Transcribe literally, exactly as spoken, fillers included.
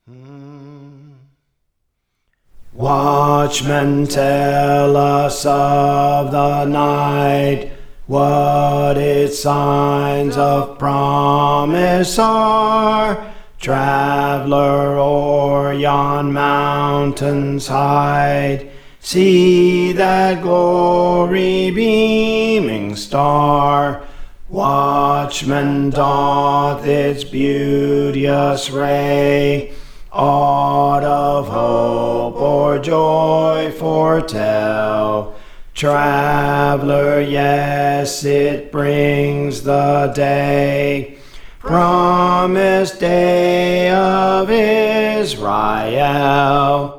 Hmm. Watchmen tell us of the night, what its signs of promise are. Traveler o'er yon mountain's height, see that glory beaming star. Watchman doth its beauteous ray aught of hope or joy foretell. Traveler, yes, it brings the day, promised day of Israel.